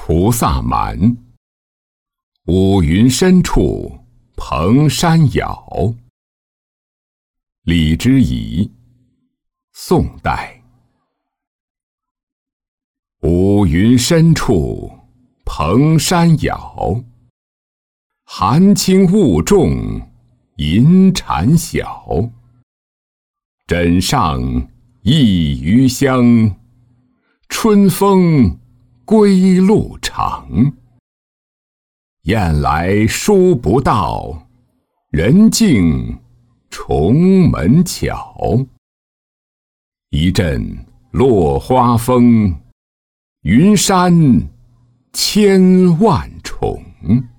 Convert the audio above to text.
菩萨蛮。五云深处蓬山摇。李之仪，宋代。五云深处蓬山摇，寒轻雾重银蝉晓。枕上一余香，春风归路长。雁来书不到，人径重门巧。一阵落花风，云山千万重。